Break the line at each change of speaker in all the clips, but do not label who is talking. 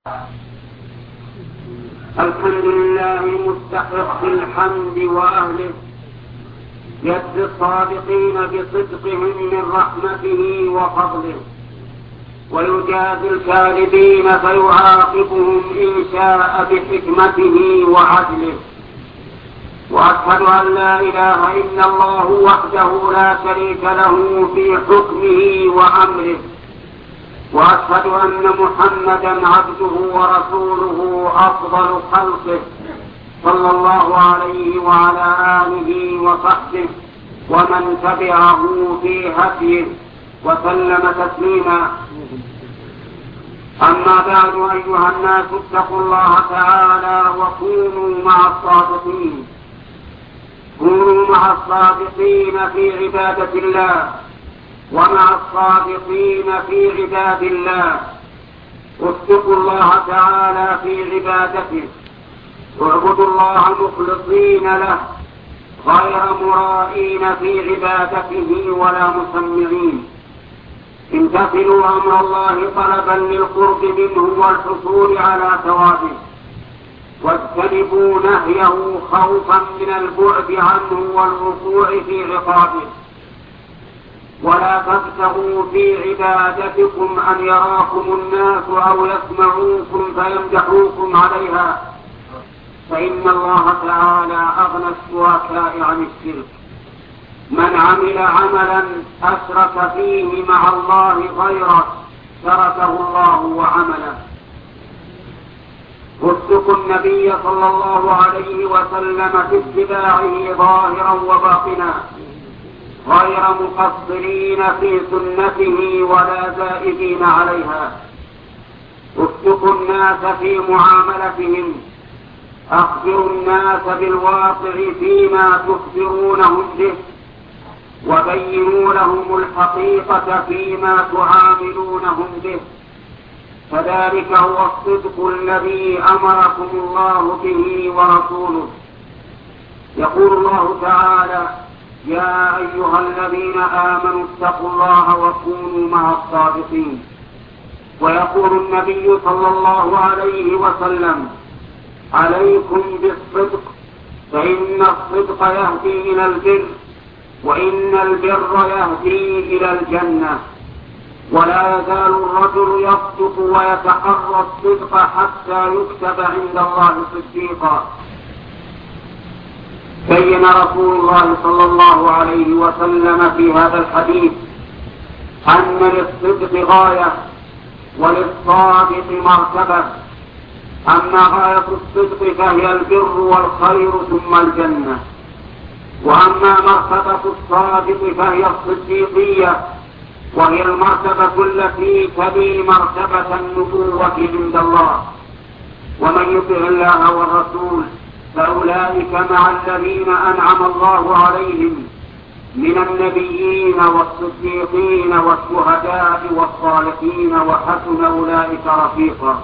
الحمد لله مستحق الحمد وأهله، يجزي الصادقين بصدقهم من رحمته وفضله، ويجازي الكاذبين فيعاقبهم إن شاء بحكمته وعدله. وأشهد أن لا إله إلا الله وحده لا شريك له في حكمه وأمره، وأشهد أن محمدا عبده ورسوله أفضل خلقه، صلى الله عليه وعلى آله وصحبه ومن تبعه في هديه وسلم تسليما. أما بعد، أيها الناس، اتقوا الله تعالى وكونوا مع الصادقين. كونوا مع الصادقين في عبادة الله ومع الصادقين في عباد الله. اتقوا الله تعالى في عبادته، اعبدوا الله مخلصين له غير مرائين في عبادته ولا مسمعين. امتثلوا أمر الله طلبا للقرب منه والحصول على ثوابه، واجتنبوا نهيه خوفا من البعد عنه والوقوع في عقابه. ولا تبتغوا في عبادتكم أن يراكم الناس أو يسمعوكم فيمدحوكم عليها، فإن الله تعالى أغنى الشركاء عن الشرك. من عمل عملا أشرك فيه مع الله غيره تركه الله وعمله. اتقوا النبي صلى الله عليه وسلم في اتباعه ظاهرا وباطنا، غير مقصرين في سنته ولا زائدين عليها. اتقوا الناس في معاملتهم، أخبروا الناس بالواقع فيما تخبرونهم به، وبينوا لهم الحقيقة فيما تعاملونهم به، فذلك هو الصدق الذي أمركم الله به ورسوله. يقول الله تعالى: يا أيها الذين آمنوا اتقوا الله وكونوا مع الصادقين. ويقول النبي صلى الله عليه وسلم: عليكم بالصدق، فإن الصدق يهدي إلى البر، وإن البر يهدي إلى الجنة. ولا يزال الرجل يصدق ويتحرى الصدق حتى يكتب عند الله صديقا. بين رسول الله صلى الله عليه وسلم في هذا الحديث أن للصدق غاية وللصادق مرتبة. أما غاية الصدق فهي البر والخير ثم الجنة، وأما مرتبة الصادق فهي الصديقية، وهي المرتبة التي تلي مرتبة النبوة عند الله. ومن يطع الله والرسول فأولئك مع الذين أنعم الله عليهم من النبيين والصديقين والشهداء والصالحين، وحسن أولئك رفيقا.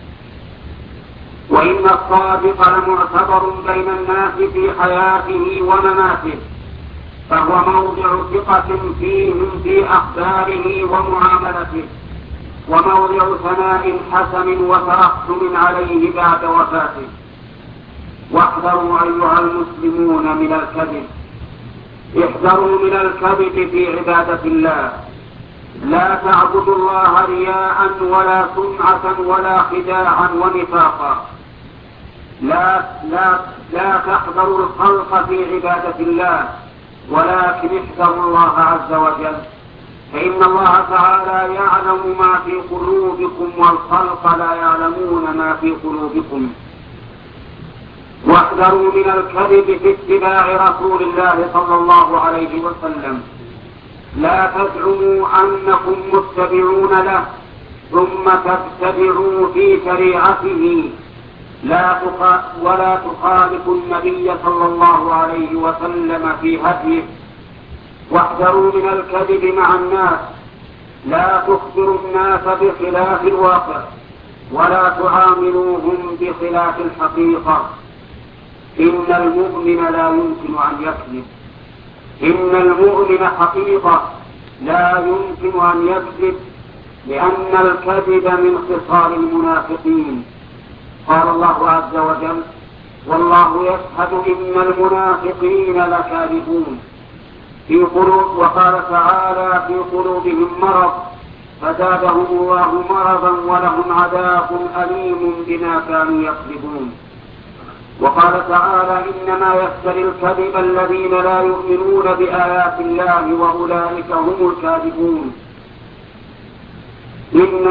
وإن الصادق لمعتبر بين الناس في حياته ومماته، فهو موضع ثقة فيهم في أخباره ومعاملته، وموضع ثناء حسن وترحم عليه بعد وفاته. واحذروا أيها المسلمون من الكذب، احذروا من الكذب في عبادة الله. لا تعبدوا الله رياء ولا سمعة ولا خداعا ونفاقا. لا تحذروا الخلق في عبادة الله، ولكن احذروا الله عز وجل، فإن الله تعالى يعلم ما في قلوبكم والخلق لا يعلمون ما في قلوبكم. واحذروا من الكذب في اتباع رسول الله صلى الله عليه وسلم. لا تزعموا أنكم متبعون له ثم تتبعوا في شريعته، ولا تخالفوا النبي صلى الله عليه وسلم في هديه. واحذروا من الكذب مع الناس، لا تخبروا الناس بخلاف الواقع، ولا تعاملوهم بخلاف الحقيقة. إن المؤمن لا يمكن أن يكذب، إن المؤمن حقيقة لا يمكن أن يكذب، لأن الكذب من خصال المنافقين. قال الله عز وجل: والله يشهد إن المنافقين لكاذبون. وقال تعالى: في قلوبهم مرض فزادهم الله مرضا ولهم عذاب أليم بما كانوا يكذبون. وقال تعالى: إنما يفتري الكذب الذين لا يؤمنون بآيات الله وأولئك هم الكاذبون. إن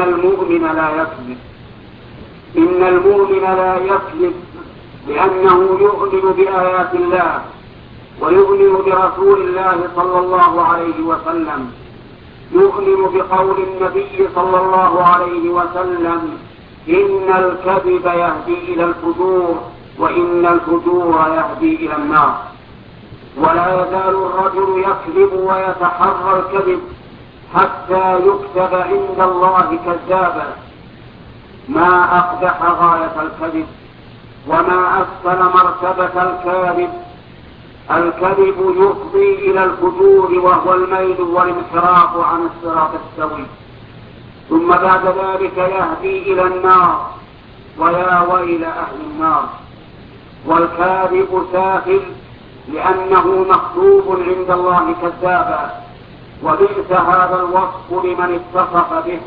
المؤمن لا يكذب لأنه يؤمن بآيات الله ويؤمن برسول الله صلى الله عليه وسلم، يؤمن بقول النبي صلى الله عليه وسلم: إن الكذب يهدي إلى الفجور وإن الفجور يهدي إلى النار. ولا يزال الرجل يكذب ويتحرى الكذب حتى يكتب عند الله كذابا. ما أقبح غاية الكذب وما أسفل مرتبة الكاذب. الكذب يفضي إلى الفجور وهو الميل والانحراف عن الصراط السوي، ثم بعد ذلك يهدي إلى النار، ويا ويل أهل النار. والكاذب سافل لأنه مكتوب عند الله كذابا، وبئس هذا الوصف لمن اتصف به.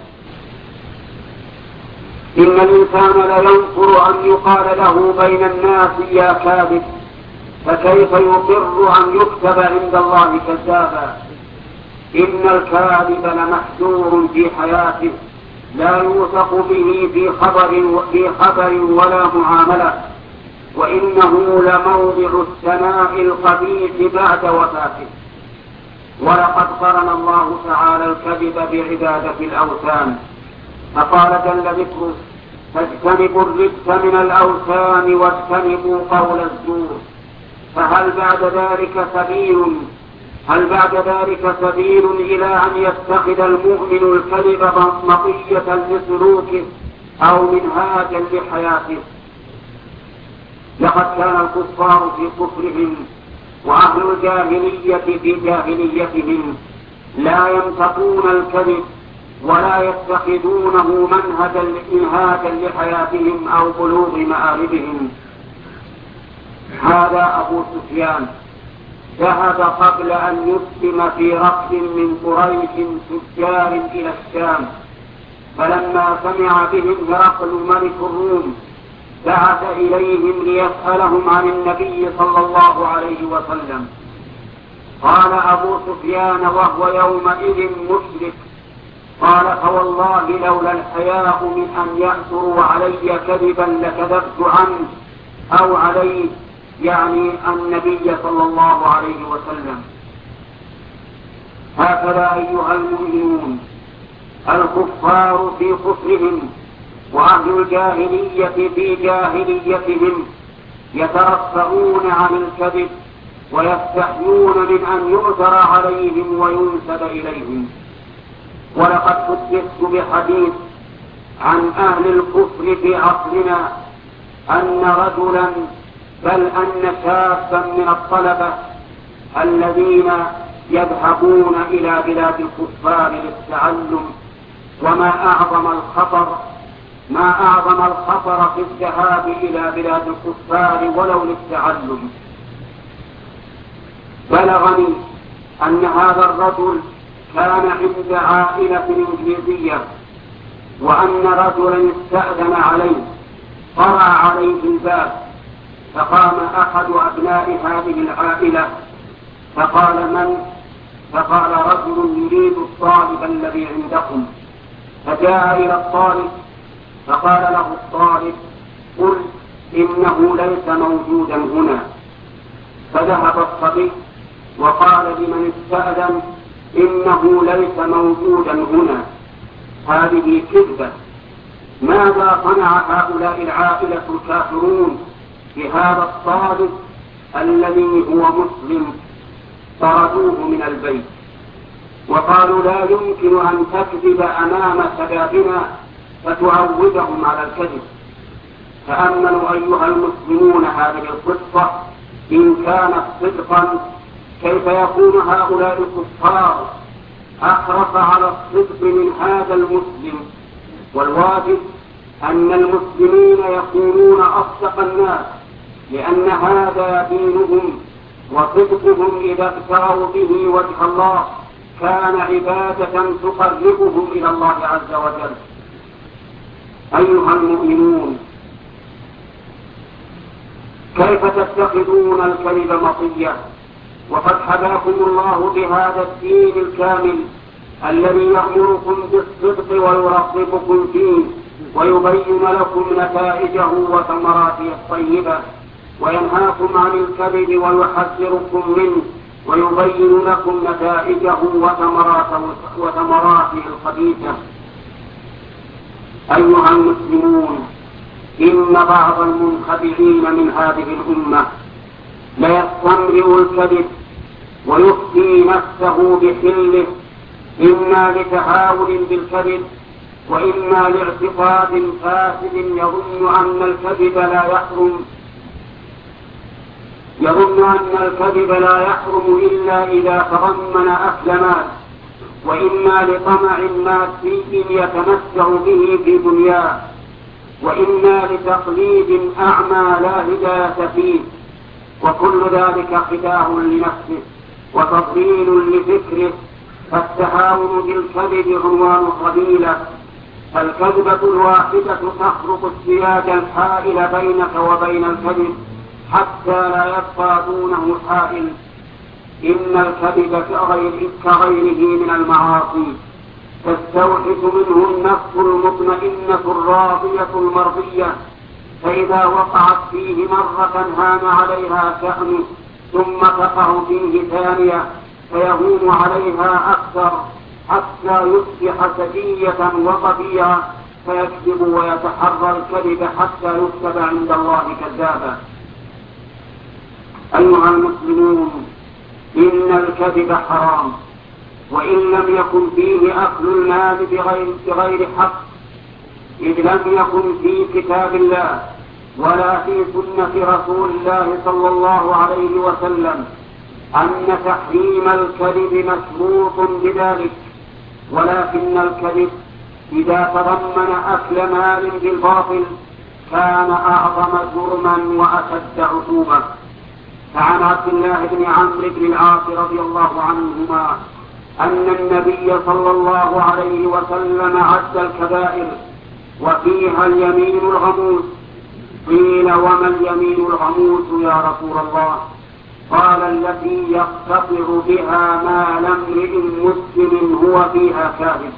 إن الإنسان لينفر أن يقال له بين الناس يا كاذب، فكيف يقر أن يكتب عند الله كذابا؟ إن الكاذب لمحذور في حياته، لا يوثق به في خبر ولا معاملة، وإنه لموضع الثناء القبيح بعد وفاته. ولقد قرن الله تعالى الكذب بعبادة الأوثان، فقال جل ذكره: فاجتنبوا الرجس من الأوثان واجتنبوا قول الزور. فهل بعد ذلك سبيل إلى أن يتخذ المؤمن الكذب مطية لسلوكه أو منهاجا لحياته؟ لقد كان الكفار في كفرهم وأهل الجاهلية في جاهليتهم لا ينطقون الكذب ولا يتخذونه منهاجا لحياتهم أو بلوغ مآربهم. هذا أبو سفيان ذهب قبل أن يسلم في ركب من قريش تجار إلى الشام، فلما سمع بهم هرقل ملك الروم بعث إليهم ليسألهم عن النبي صلى الله عليه وسلم. قال أبو سفيان وهو يومئذ مشرك: قال فوالله لولا الحياء من أن يأثروا علي كذبا لكذبت عنه أو عليه، يعني النبي صلى الله عليه وسلم. هكذا أيها المؤمنون، الكفار في كفرهم وأهل الجاهلية في جاهليتهم يترفعون عن الكذب ويستحيون من أن يؤثر عليهم وينسب إليهم. ولقد حدثت بحديث عن أهل الكفر في عصرنا أن رجلا بل أن شابا من الطلبة الذين يذهبون إلى بلاد الكفار للتعلم، ما أعظم الخطر في الذهاب إلى بلاد الكفار ولو للتعلم. بلغني أن هذا الرجل كان عند عائلة إنجليزية، وأن رجلا استأذن عليه، قرع عليه الباب، فقام أحد أبناء هذه العائلة فقال: من؟ فقال: رجل يريد الطالب الذي عندكم. فجاء إلى الطالب فقال له الطالب: قل إنه ليس موجودا هنا. فذهب الصبي وقال لمن استأذن: إنه ليس موجودا هنا. هذه كذبة. ماذا صنع هؤلاء العائلة الكافرون بهذا الطالب الذي هو مسلم؟ طردوه من البيت وقالوا: لا يمكن أن تكذب أمام شبابنا فتعودهم على الكذب. تأملوا أيها المسلمون هذه القصة إن كانت صدقا، كيف يكون هؤلاء الكفار أحرص على الصدق من هذا المسلم. والواجب أن المسلمين يكونون أصدق الناس، لأن هذا دينهم، وصدقهم إذا ابتغوا به وجه الله كان عبادة تقربهم إلى الله عز وجل. أيها المؤمنون، كيف تتخذون الكذب مطية وقد حباكم الله بهذا الدين الكامل الذي يأمركم بالصدق ويرغبكم فيه ويبين لكم نتائجه وثمراته الطيبة، وينهاكم عن الكذب ويحذركم منه ويبين لكم نتائجه وثمراته الخبيثة. أيها المسلمون، إن بعض المنخدعين من هذه الأمة ليستمرئ الكذب ويفتي نفسه بحله، إما لتهاون بالكذب وإما لاعتقاد فاسد يظن أن الكذب لا يحرم إلا إذا تضمن أكل مال، وإما لطمع مادي يتمتع به في دنياه، وإما لتقليد أعمى لا هداية فيه، وكل ذلك خداع لنفسه وتضليل لفكره. فالتهاون بالكذب عنوان الرذيلة. فالكذبة الواحدة تخرق السياج الحائل بينك وبين الكذب حتى لا يبقى دونه حائل. إن الكذب كغيره من المعاصي تستوحش منه النفس المطمئنة الراضية المرضية، فإذا وقعت فيه مرة هان عليها شأنه، ثم تقع فيه ثانية فيهون عليها أكثر حتى يصبح سجية وطبيعة، فيكذب ويتحرى الكذب حتى يكتب عند الله كذابا. أيها المسلمون، إن الكذب حرام، وإن لم يكن فيه أكل المال بغير حق، إذ لم يكن في كتاب الله ولا في سنة رسول الله صلى الله عليه وسلم أن تحريم الكذب مشروط بذلك. ولكن الكذب إذا تضمن أكل مال بالباطل كان أعظم جرما وأشد عقوبة. فعن عبد الله بن عمرو بن العاص رضي الله عنهما أن النبي صلى الله عليه وسلم عد الكبائر وفيها اليمين الغموس. قيل: وما اليمين الغموس يا رسول الله؟ قال: التي يقتطع بها مال امرئ مسلم هو فيها كاذب.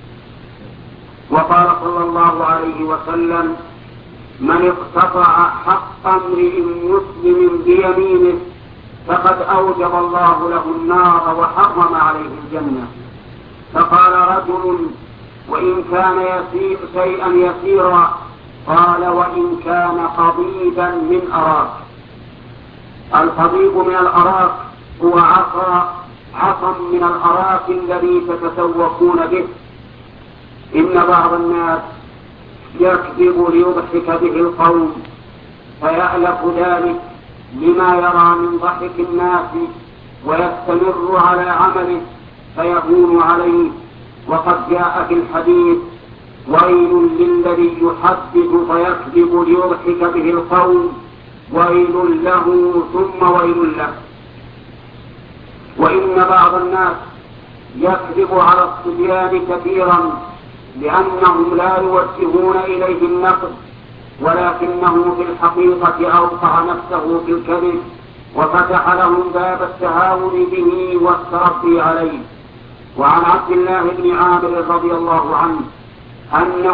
وقال صلى الله عليه وسلم: من اقتطع حق امرئ مسلم بيمينه فقد أوجب الله له النار وحرم عليه الجنة. فقال رجل: وإن كان شيئا يسيرا؟ قال: وإن كان قضيبا من أراك. القضيب من الأراك هو عصا من الأراك الذي تتسوقون به. إن بعض الناس يكذب ليضحك به القوم، فيألف ذلك لما يرى من ضحك الناس ويستمر على عمله فيهون عليه. وقد جاء في الحديث: ويل للذي يحدث فيكذب ليضحك به القوم، ويل له ثم ويل له. وإن بعض الناس يكذب على الصبيان كثيرا لأنهم لا يوجهون إليه النقد، ولكنه في الحقيقة أوقع نفسه في الكذب وفتح لهم باب التهاون به والتربي عليه. وعن عبد الله بن عامر رضي الله عنه أن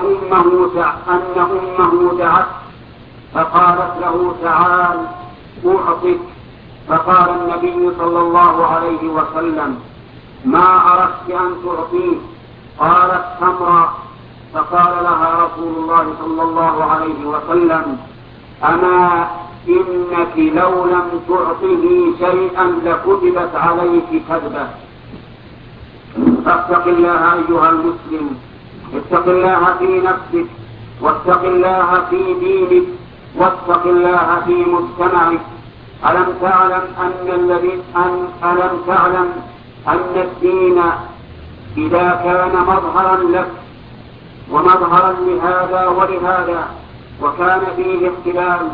أمه دعت فقالت له: تعال أعطك. فقال النبي صلى الله عليه وسلم: ما أردت أن تعطيه؟ قالت: تمرا. فقال لها رسول الله صلى الله عليه وسلم: أما إنك لو لم تعطه شيئا لكتبت عليك كذبة. فاتق الله أيها المسلم، اتق الله في نفسك، واتق الله في دينك، واتق الله في مجتمعك. ألم تعلم أن الدين إذا كان مظهرا لك ومظهرا لهذا ولهذا وكان فيه اختلال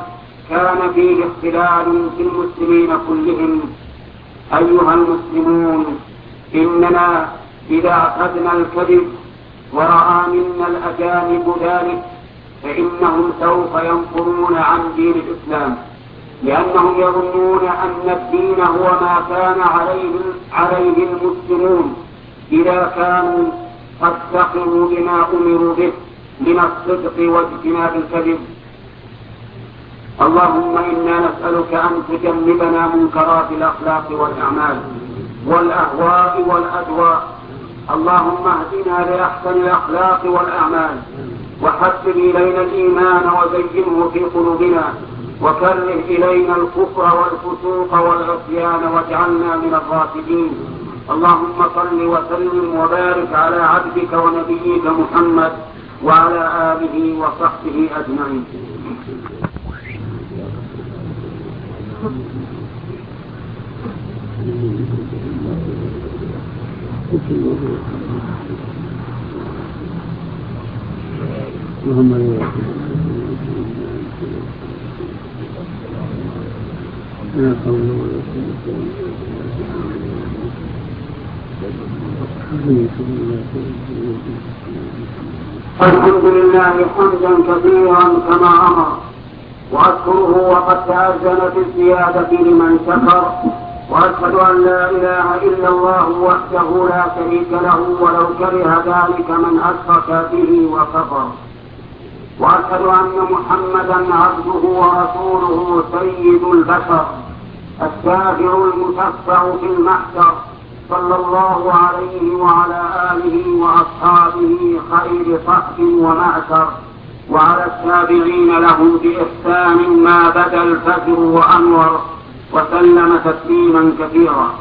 في المسلمين كلهم. أيها المسلمون، إننا إذا أخذنا الكذب ورأى منا الأجانب ذلك فإنهم سوف ينفرون عن دين الإسلام، لأنهم يظنون أن الدين هو ما كان عليه المسلمون إذا كانوا قد سخروا بما أمروا به من الصدق واجتناب الكذب. اللهم إنا نسألك أن تجنبنا منكرات الأخلاق والأعمال والأهواء والأدواء. اللهم اهدنا لأحسن الأخلاق والأعمال، وحبب إلينا الإيمان وزينه في قلوبنا، وكره إلينا الكفر والفسوق والعصيان واجعلنا من الراشدين. اللهم صل وسلم وبارك على عبدك ونبيك محمد وعلى آله وصحبه أجمعين. الحمد لله حمدا كثيرا كما أمر، وأشكره وقد تأذن بالزيادة لمن شكر، وأشهد أن لا إله إلا الله وحده لا شريك له ولو كره ذلك من أشرك به وكفر، وأشهد أن محمدا عبده ورسوله سيد البشر الشافع المشفع في المحشر، صلى الله عليه وعلى آله وأصحابه خير صحب ومعشر، وعلى التابعين له بإحسان ما بدا الفجر وأنور، وسلم تسليما كثيرا.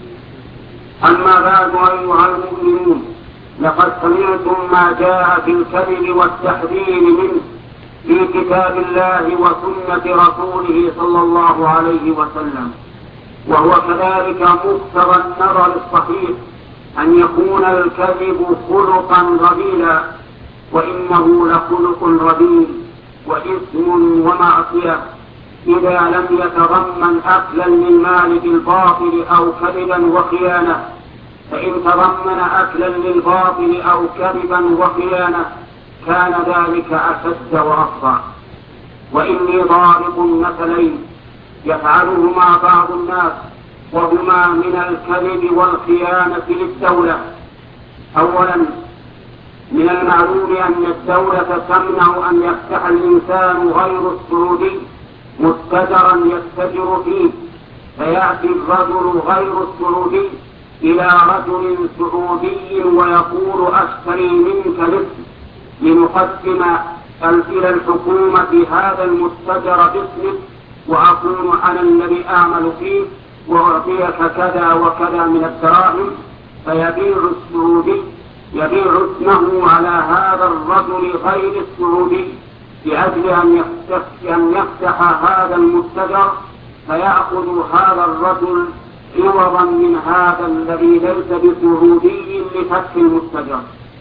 أما بعد أيها المؤمنون، لقد سمعتم ما جاء في الكذب والتحذير منه في كتاب الله وسنة رسوله صلى الله عليه وسلم، وهو كذلك مقتضى النظر الصحيح أن يكون الكذب خلقا رذيلا، وإنه لخلق رذيل وإثم ومعصية إذا لم يتضمن أكلا للمال بالباطل أو كذبا وخيانة. فإن تضمن أكلا للباطل أو كذبا وخيانة كان ذلك أشد وأفظع. وإني ضارب مثلين يفعلهما بعض الناس، وهما من الكذب والخيانة للدولة. أولا، من المعلوم أن الدولة تمنع أن يفتح الإنسان غير السعودي متجرا يتجر فيه، فيأتي الرجل غير السعودي إلى رجل سعودي ويقول أشتري منك الاسم لنقدم إلى الحكومة هذا المتجر باسمك، وأكون أنا الذي أعمل فيه وأعطيك كذا وكذا من الدراهم. فيبيع السعودي يبيع اسمه على هذا الرجل غير السعودي لأجل أن يفتح هذا المتجر، فيأخذ هذا الرجل عوضا من هذا الذي ليس بسعودي لفتح المتجر.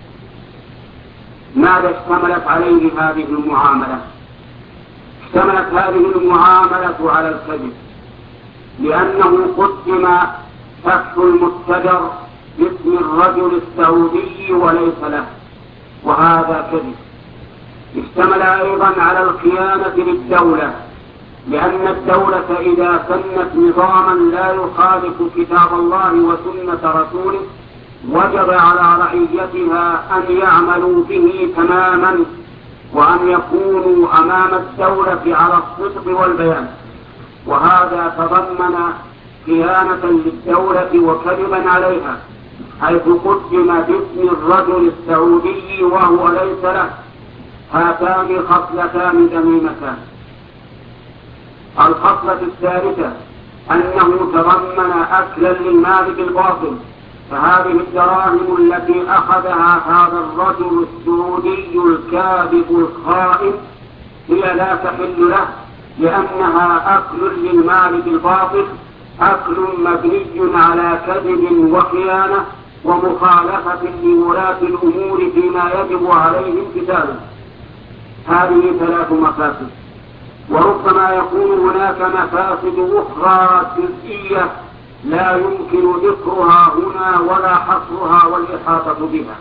ماذا اشتملت عليه هذه المعاملة؟ اشتملت هذه المعاملة على الكذب، لأنه قدم فتح المتجر باسم الرجل السعودي وليس له، وهذا كذب. اشتمل أيضا على الخيانة للدولة، لأن الدولة إذا سنت نظاما لا يخالف كتاب الله وسنة رسوله وجب على رعيتها أن يعملوا به تماما، وأن يكونوا أمام الدولة على الصدق والبيان. وهذا تضمن خيانة للدولة وكذبا عليها، حيث قدم باسم الرجل السعودي وهو ليس له. هاتان خصلتان ذميمتان. الخصلة الثالثة أنه تضمن أكلا للمال بالباطل، فهذه الدراهم التي أخذها هذا الرجل السعودي الكاذب الخائن هي لا تحل له، لأنها أكل للمال بالباطل، أكل مبني على كذب وخيانة، ومخالفة لولاة الأمور فيما يجب عليه امتثاله. هذه 3 مفاسد، وربما يكون هناك مفاسد أخرى جزئية لا يمكن ذكرها هنا ولا حصرها والإحاطة بها.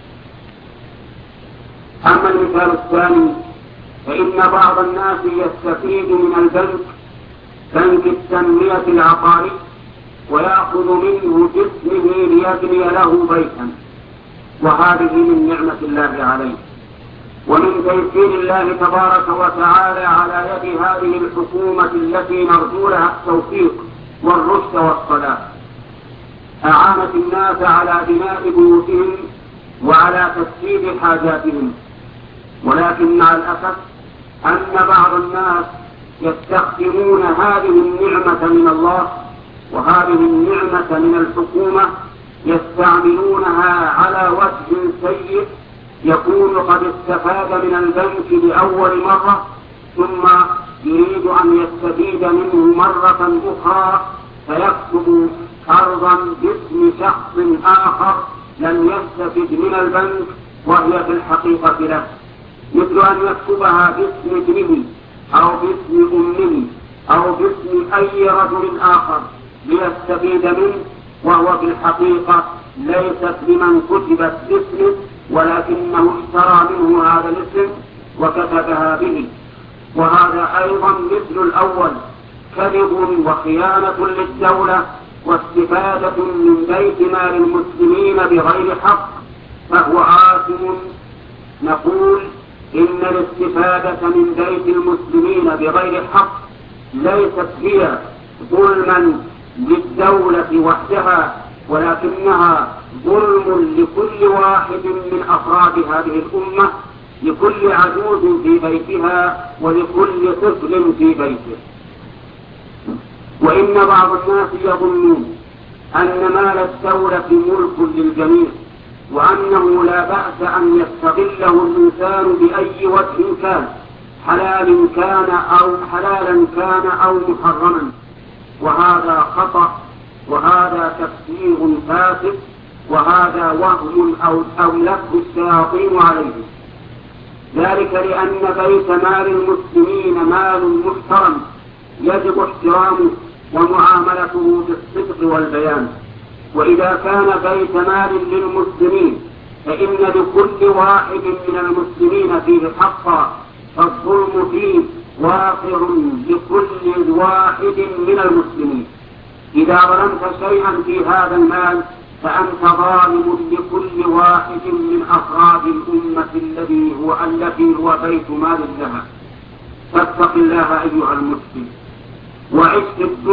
أما المثال الثاني فإن بعض الناس يستفيد من البنك، بنك التنمية العقاري، ويأخذ منه جسمه ليبني له بيتا، وهذه من نعمة الله عليه ومن تيسير الله تبارك وتعالى على يد هذه الحكومة التي نرجو لها التوفيق والرشد والصلاح. أعانت الناس على بناء بيوتهم وعلى تسديد حاجاتهم، ولكن مع الأسف أن بعض الناس يستخدمون هذه النعمة من الله وهذه النعمة من الحكومة، يستعملونها على وجه سيء، يكون قد استفاد من البنك لأول مرة ثم يريد أن يستفيد منه مرة أخرى، فيكتب قرضا باسم شخص آخر لم يستفد من البنك وهي في الحقيقة له، مثل أن يكتبها باسم ابنه أو باسم أمه أو باسم أي رجل آخر ليستفيد منه، وهو في الحقيقة ليست لمن كتبت باسمه، ولكنه اشترى منه هذا الاسم وكتبها به. وهذا أيضا مثل الأول، كذب وخيانة للدولة واستفادة من بيت مال المسلمين بغير حق، فهو آثم. نقول إن الاستفادة من بيت المسلمين بغير حق ليست هي ظلما للدولة وحدها، ولكنها ظلم لكل واحد من أفراد هذه الأمة، لكل عجوز في بيتها ولكل طفل في بيته. وإن بعض الناس يظنون أن مال الدولة ملك للجميع، وأنه لا بأس أن يستغله الإنسان بأي وجه كان، حلالا كان أو محرما، وهذا خطأ، وهذا تفسير فاسد، وهذا وهم أولته الشياطين عليه. ذلك لأن بيت مال المسلمين مال محترم يجب احترامه ومعاملته بالصدق والبيان. وإذا كان بيت مال للمسلمين فإن لكل واحد من المسلمين فيه حقا، فالظلم فيه واقع لكل واحد من المسلمين. إذا ظلمت شيئا في هذا المال فأنت ظالم لكل واحد من أفراد الأمة التي هو بيت مال لها. فاتق الله أيها المسلم، وعش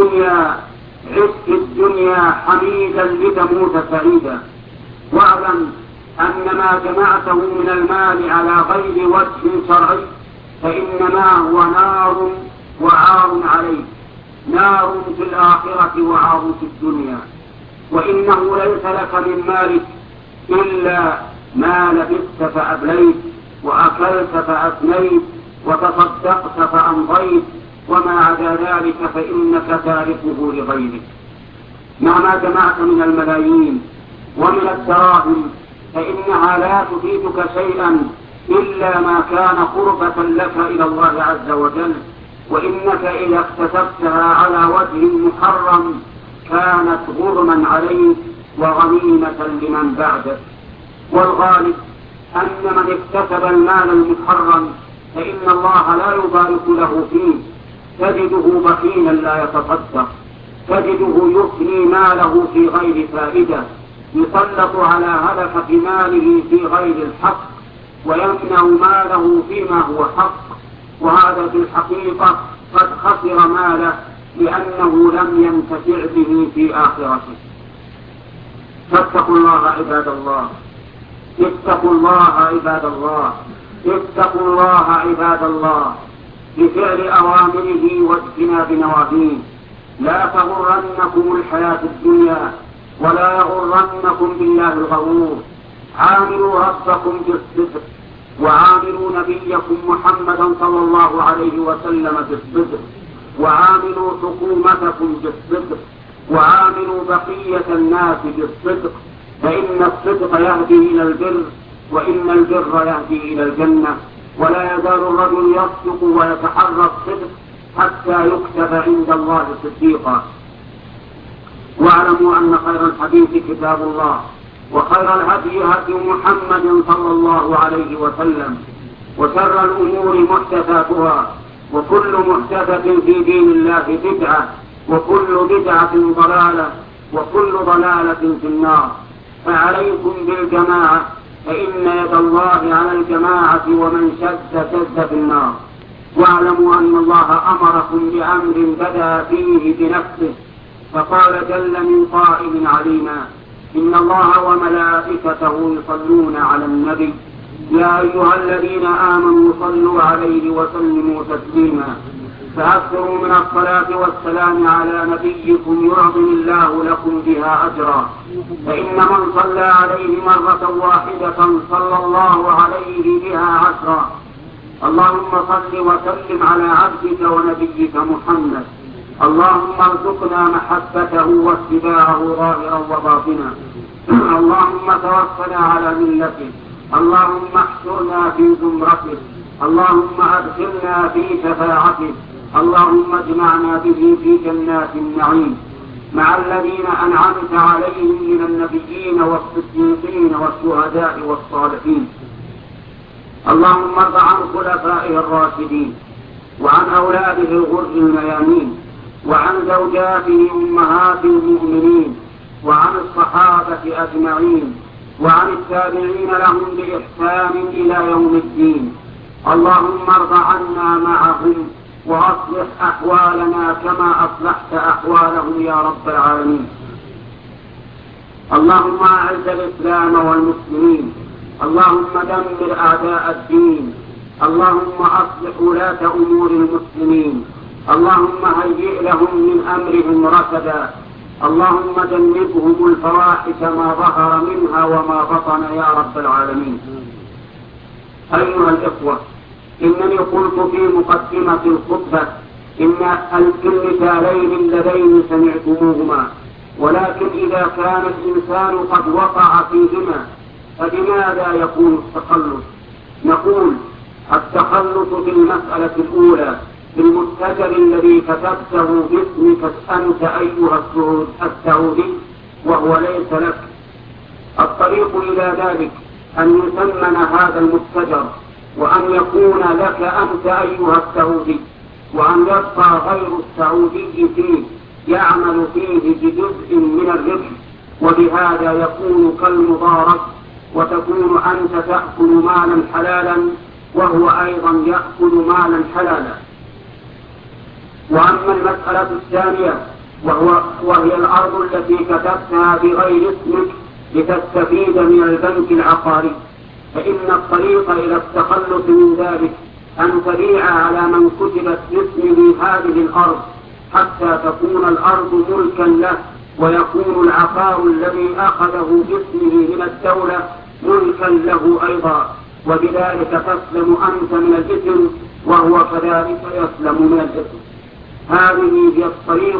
في الدنيا حميدا لتموت سعيدا، واعلم أن ما جمعته من المال على غير وجه شرعي فإنما هو نار وعار عليك، نار في الآخرة وعار في الدنيا. وإنه ليس لك من مالك إلا ما لبست فأبليت، وأكلت فأثنيت، وتصدقت فأمضيت، وما عدا ذلك فإنك تاركه لغيرك. مهما جمعت من الملايين ومن الدراهم فإنها لا تفيدك شيئا إلا ما كان قربة لك إلى الله عز وجل، وإنك إذا اكتسبتها على وجه محرم كانت غرما عليك وغنيمة لمن بعدك. والغالب أن من اكتسب المال المحرم فإن الله لا يبارك له فيه، تجده بخيلا لا يتصدق، تجده يفني ماله في غير فائدة، يسلط على هلكة ماله في غير الحق، ويمنع ماله فيما هو حق، وهذا في الحقيقة قد خسر ماله لأنه لم ينتفع به في آخرته. فاتقوا الله عباد الله، اتقوا الله عباد الله، اتقوا الله عباد الله بفعل أوامره واجتناب نواهيه. لا تغرنكم الحياة الدنيا ولا يغرنكم بالله الغرور. عاملوا ربكم بالصدق، وعاملوا نبيكم محمدا صلى الله عليه وسلم بالصدق، وعاملوا حكومتكم بالصدق، وعاملوا بقية الناس بالصدق، فإن الصدق يهدي إلى البر، وإن البر يهدي إلى الجنة. ولا يزال الرجل يصدق ويتحرى الصدق حتى يكتب عند الله صديقا. واعلموا أن خير الحديث كتاب الله، وخير الهدي هدي محمد صلى الله عليه وسلم، وشر الأمور محدثاتها، وكل محدثة في دين الله بدعة، وكل بدعة ضلالة، وكل ضلالة في النار. فعليكم بالجماعة، فإن يد الله على الجماعة، ومن شد في النار. واعلموا أن الله أمركم بأمر بدأ فيه بنفسه، فقال جل من قائل عليما: إن الله وملائكته يصلون على النبي يا أيها الذين آمنوا صلوا عليه وسلموا تسليما. فأكثروا من الصلاة والسلام على نبيكم يعظم الله لكم بها أجرا. فإن من صلى عليه مرة واحدة صلى الله عليه بها عشرا. اللهم صل وسلم على عبدك ونبيك محمد. اللهم ارزقنا محبته واتباعه ظاهرا وباطنا. اللهم توفنا على ملته. اللهم احشرنا في زمرته. اللهم ادخلنا في شفاعته. اللهم اجمعنا به في جنات النعيم مع الذين أنعمت عليهم من النبيين والصديقين والشهداء والصالحين. اللهم ارض عن خلفائه الراشدين، وعن أولاده الغر الميامين، وعن زوجاته أمهات المؤمنين، وعن الصحابة أجمعين، وعن التابعين لهم بإحسان إلى يوم الدين. اللهم ارض عنا معهم، وأصلح أحوالنا كما أصلحت أحوالهم يا رب العالمين. اللهم أعز الإسلام والمسلمين. اللهم دمر أعداء الدين. اللهم أصلح ولاة أمور المسلمين. اللهم هيئ لهم من أمرهم رشدا. اللهم جنبهم الفواحش ما ظهر منها وما بطن يا رب العالمين. أيها الإخوة، إنني قلت في مقدمة الخطبة إن المثالين اللذين سمعتموهما، ولكن إذا كان الإنسان قد وقع فيهما فبماذا يكون التخلص؟ نقول: التخلص في المسألة الأولى في المستجر الذي كتبته باسمك أنت أيها السعودي وهو ليس لك. الطريق إلى ذلك أن يثمن هذا المستجر، وأن يكون لك أنت أيها السعودي، وأن يبقى غير السعودي فيه يعمل فيه بجزء من الربح، وبهذا يكون كالمضارب، وتكون أنت تأكل مالا حلالا وهو أيضا يأكل مالا حلالا. وأما المسألة الثانية وهي الأرض التي كتبتها بغير اسمك لتستفيد من البنك العقاري، فإن الطريق إلى التخلص من ذلك أن تبيع على من كتبت باسمه هذه الأرض حتى تكون الأرض ملكا له، ويكون العقار الذي أخذه باسمه من الدولة ملكا له أيضا، وبذلك تسلم أنت من الإثم وهو كذلك يسلم من الإثم. هذه هي الطريق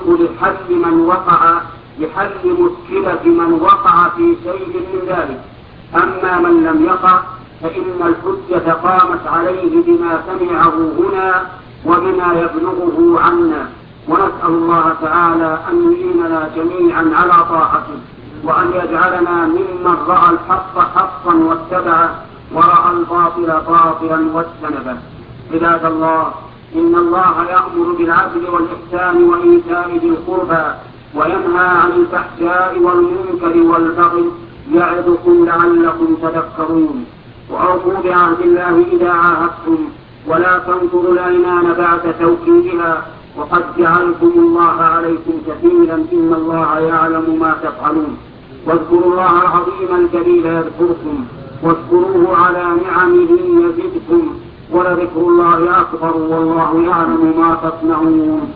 لحل مشكلة من وقع في شيء من ذلك. أما من لم يقع فإن الحجة قامت عليه بما سمعه هنا وبما يبلغه عنا. ونسأل الله تعالى أن يعيننا جميعا على طاعته، وأن يجعلنا ممن رأى الحق حقا واتبعه، ورأى الباطل باطلا واجتنبه. عباد الله، إن الله يأمر بالعدل والإحسان وإيتاء ذي القربى، وينهى عن الفحشاء والمنكر والبغي، يعظكم لعلكم تذكرون. وأوفوا بعهد الله إذا عاهدتم، ولا تنقضوا الأيمان بعد توكيدها، وقد جعلكم الله عليكم كفيلا، إن الله يعلم ما تفعلون. واذكروا الله العظيم الجليل يذكركم، واشكروه على نعمه يزدكم، ولذكر الله أكبر، والله يعلم ما تصنعون.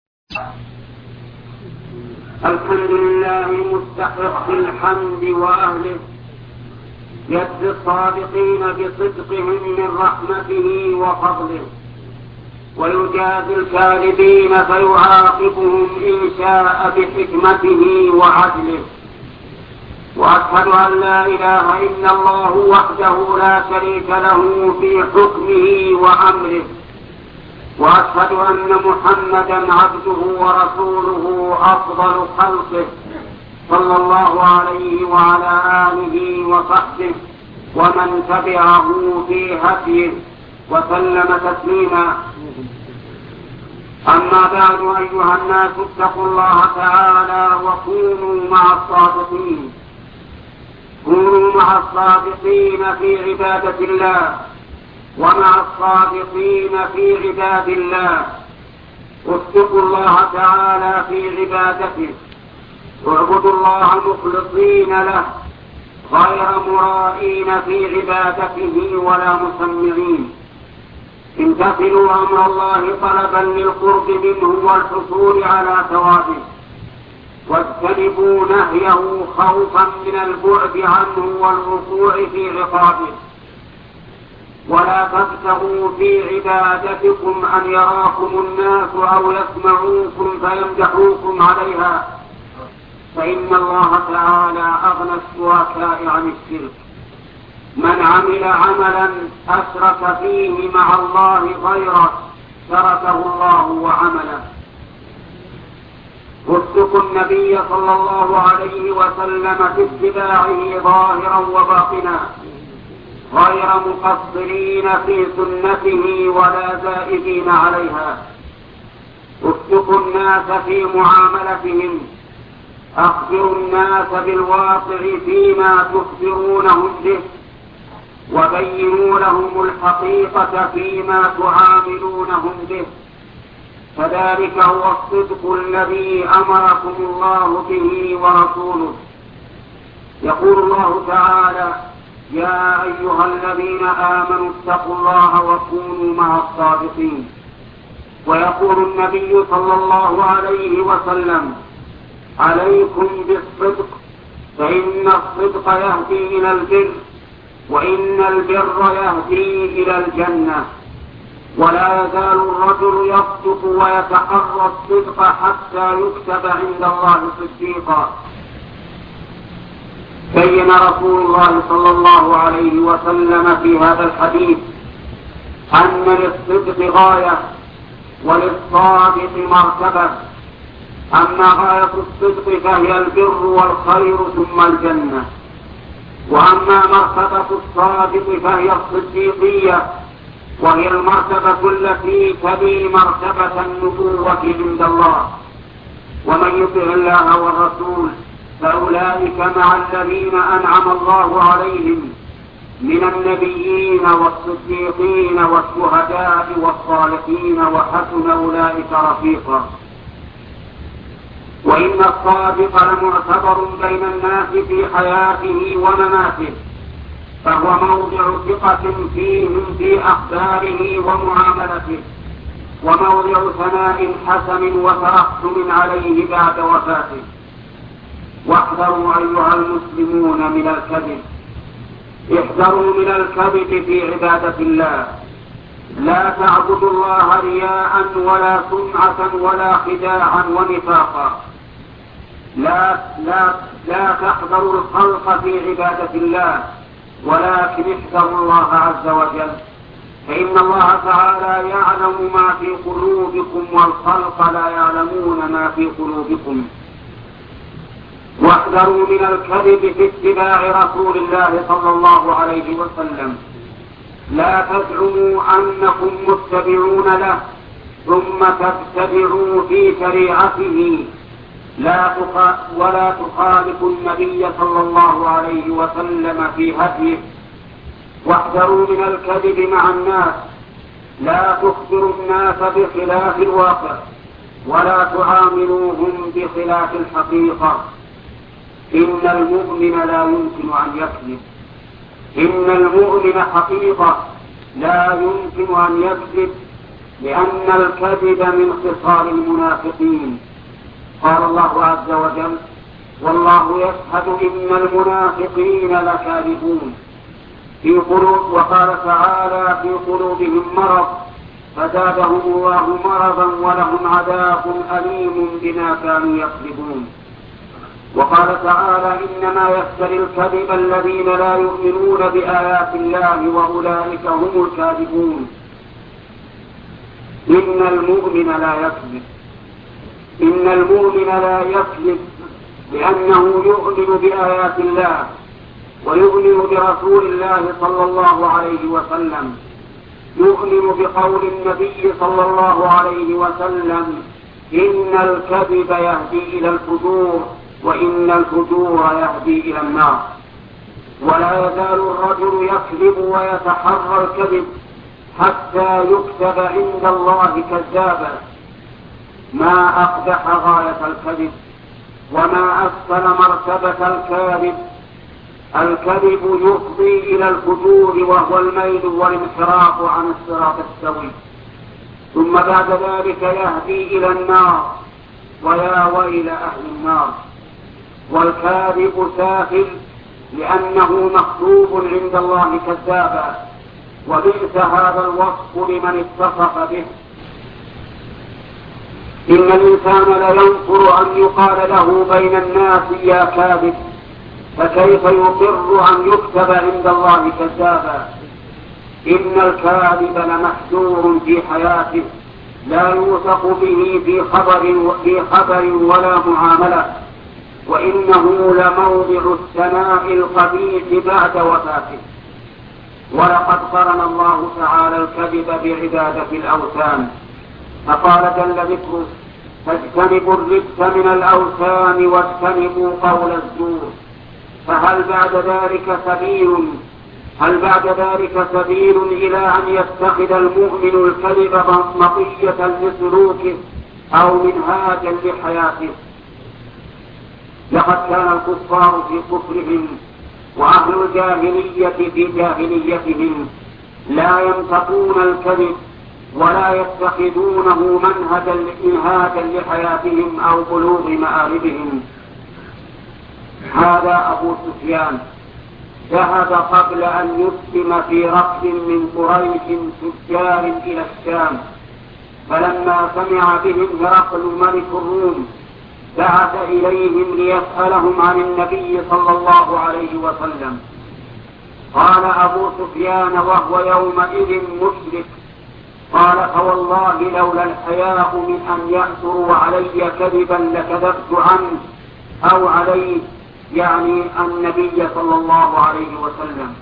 الحمد لله مستحق الحمد وأهله، يجزي الصادقين بصدقهم من رحمته وفضله، ويجازي الكاذبين فيعاقبهم إن شاء بحكمته وعدله. وأشهد أن لا إله إلا الله وحده لا شريك له في حكمه وأمره، وأشهد أن محمدا عبده ورسوله أفضل خلقه صلى الله عليه وعلى آله وصحبه ومن تبعه في هديه وسلم تسليما. أما بعد، أيها الناس، اتقوا الله تعالى وكونوا مع الصادقين. كونوا مع الصادقين في عبادة الله ومع الصادقين في عباد الله. اتقوا الله تعالى في عبادته، واعبدوا الله مخلصين له غير مرائين في عبادته ولا مسمعين. امتثلوا أمر الله طلبا للقرب منه والحصول على ثوابه، واجتنبوا نهيه خوفا من البعد عنه والوقوع في عقابه. ولا تبتغوا في عبادتكم أن يراكم الناس أو يسمعوكم فيمدحوكم عليها، فإن الله تعالى أغنى الشركاء عن الشرك. من عمل عملا أشرك فيه مع الله غيره تركه الله وعمله. اتقوا النبي صلى الله عليه وسلم في اتباعه ظاهرا وباطنا، غير مقصرين في سنته ولا زائدين عليها. اتقوا الناس في معاملتهم، أخبروا الناس بالواقع فيما تخبرونهم به، وبينوا لهم الحقيقة فيما تعاملونهم به، فذلك هو الصدق الذي أمركم الله به ورسوله. يقول الله تعالى: يا أيها الذين آمنوا اتقوا الله وكونوا مع الصادقين. ويقول النبي صلى الله عليه وسلم: عليكم بالصدق، فإن الصدق يهدي إلى البر، وإن البر يهدي إلى الجنة. ولا يزال الرجل يصدق ويتحرى الصدق حتى يكتب عند الله صديقا. بين رسول الله صلى الله عليه وسلم في هذا الحديث أن للصدق غاية وللصادق مرتبة. أما غاية الصدق فهي البر والخير ثم الجنة، وأما مرتبة الصادق فهي الصديقية، وهي المرتبة التي تلي مرتبة النبوة عند الله. ومن يطع الله والرسول فأولئك مع الذين أنعم الله عليهم من النبيين والصديقين والشهداء والصالحين وحسن أولئك رفيقا. وإن الصادق لمعتبر بين الناس في حياته ومماته، فهو موضع ثقة فيهم في أخباره ومعاملته، وموضع ثناء حسن وترحم عليه بعد وفاته. واحذروا أيها المسلمون من الكذب، احذروا من الكذب في عبادة الله. لا تعبدوا الله رياء ولا سمعة ولا خداعا ونفاقا. لا تحذروا الخلق في عبادة الله، ولكن احذروا الله عز وجل، فإن الله تعالى يعلم ما في قلوبكم والخلق لا يعلمون ما في قلوبكم. واحذروا من الكذب في اتباع رسول الله صلى الله عليه وسلم. لا تزعموا أنكم متبعون له ثم تتبعوا في شريعته، ولا تخالفوا النبي صلى الله عليه وسلم في هديه. واحذروا من الكذب مع الناس، لا تخبروا الناس بخلاف الواقع، ولا تعاملوهم بخلاف الحقيقة. إن المؤمن لا يمكن أن يكذب، إن المؤمن حقيقة لا يمكن أن يكذب، لأن الكذب من خصال المنافقين. قال الله عز وجل: والله يشهد إن المنافقين لكاذبون. وقال تعالى: في قلوبهم مرض فزادهم الله مرضا ولهم عذاب أليم بما كانوا يكذبون. وقال تعالى: إنما يفتري الكذب الذين لا يؤمنون بآيات الله وأولئك هم الكاذبون. إن المؤمن لا يكذب لأنه يؤمن بآيات الله ويؤمن برسول الله صلى الله عليه وسلم، يؤمن بقول النبي صلى الله عليه وسلم: إن الكذب يهدي إلى الفجور وإن الفجور يهدي إلى النار. ولا يزال الرجل يكذب ويتحرى الكذب حتى يكتب عند الله كذابا. ما أقبح غاية الكذب وما أسفل مرتبة الكاذب. الكذب يفضي إلى الفجور وهو الميل والانحراف عن الصراط السوي، ثم بعد ذلك يهدي إلى النار، ويا ويل أهل النار. والكاذب سافل لأنه مكتوب عند الله كذابا، وبئس هذا الوصف لمن اتصف به. إن الإنسان لينفر أن يقال له بين الناس يا كاذب، فكيف يقر أن يكتب عند الله كذابا؟ إن الكاذب لمحذور في حياته، لا يوثق به في خبر ولا معاملة، وإنه لموضع الثناء القبيح بعد وفاته. ولقد قرن الله تعالى الكذب بعبادة الأوثان، فقال جل ذكره: فاجتنبوا الرجس من الأوثان واجتنبوا قول الزور. فهل بعد ذلك سبيل إلى أن يتخذ المؤمن الكذب مطية لسلوكه أو منهاجا لحياته؟ لقد كان الكفار في كفرهم وأهل الجاهلية في جاهليتهم لا ينطقون الكذب ولا يتخذونه منهاجا لحياتهم أو بلوغ مآربهم. هذا أبو سفيان ذهب قبل أن يسلم في ركب من قريش تجار إلى الشام، فلما سمع بهم هرقل ملك الروم بعث إليهم ليسألهم عن النبي صلى الله عليه وسلم. قال أبو سفيان وهو يومئذ مشرك: قال فوالله لولا الحياء من أن يأثروا علي كذبا لكذبت عنه أو عليه، يعني النبي صلى الله عليه وسلم.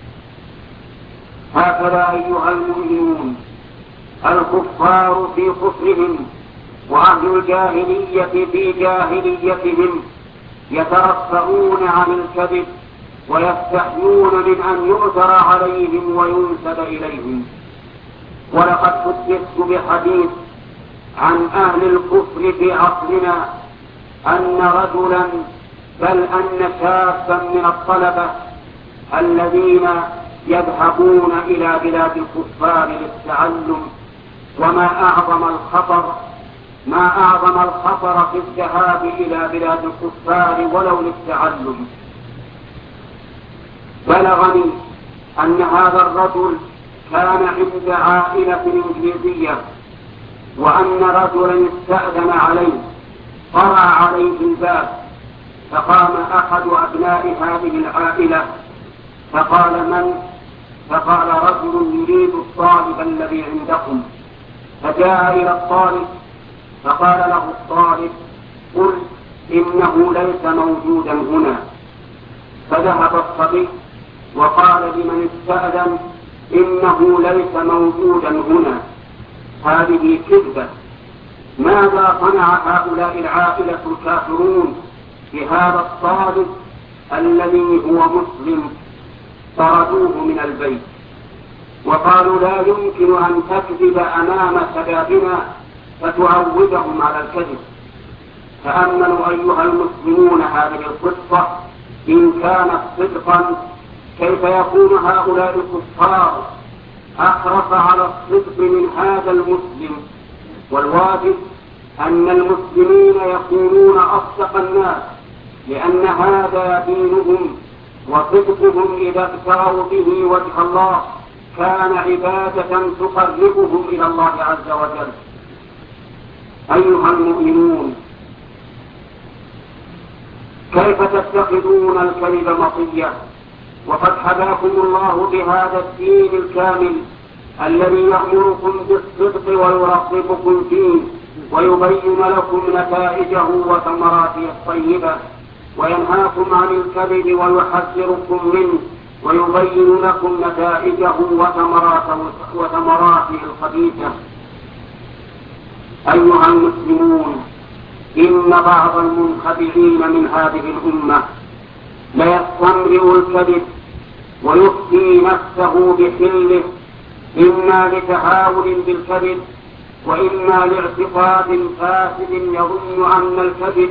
هكذا أيها المؤمنون، الكفار في كفرهم وأهل الجاهلية في جاهليتهم يترفعون عن الكذب ويستحيون من أن يؤثر عليهم وينسب إليهم. ولقد حدثت بحديث عن أهل الكفر في عصرنا أن رجلا بل أن شابا من الطلبة الذين يذهبون إلى بلاد الكفار للتعلم، وما أعظم الخطر في الذهاب إلى بلاد الكفار ولو للتعلم. بلغني أن هذا الرجل كان عند عائلة إنجليزية، وأن رجلا استأذن عليه، قرع عليه الباب، فقام أحد أبناء هذه العائلة فقال: من؟ فقال: رجل يريد الطالب الذي عندكم. فجاء إلى الطالب فقال له الطالب: قل إنه ليس موجودا هنا. فذهب الصبي وقال لمن استأذن: إنه ليس موجودا هنا. هذه كذبة. ماذا صنع هؤلاء العائلة الكافرون بهذا الطالب الذي هو مسلم؟ طردوه من البيت وقالوا: لا يمكن أن تكذب أمام شبابنا فتعودهم على الكذب. تأملوا أيها المسلمون هذه القصة إن كانت صدقا، كيف يكون هؤلاء الكفار أحرص على الصدق من هذا المسلم؟ والواجب أن المسلمين يكونون أصدق الناس، لأن هذا دينهم، وصدقهم إذا ابتغوا به وجه الله كان عبادة تقربهم إلى الله عز وجل. أيها المؤمنون، كيف تتخذون الكذب مطية وقد حباكم الله بهذا الدين الكامل الذي يأمركم بالصدق ويرغبكم فيه ويبين لكم نتائجه وثمراته الطيبة وينهاكم عن الكذب ويحذركم منه ويبين لكم نتائجه وثمراته الخبيثة. أيها المسلمون، إن بعض المنخدعين من هذه الأمة ليستمرئ الكذب ويفتي نفسه بحله، إما لتهاون بالكذب وإما لاعتقاد فاسد يظن أن الكذب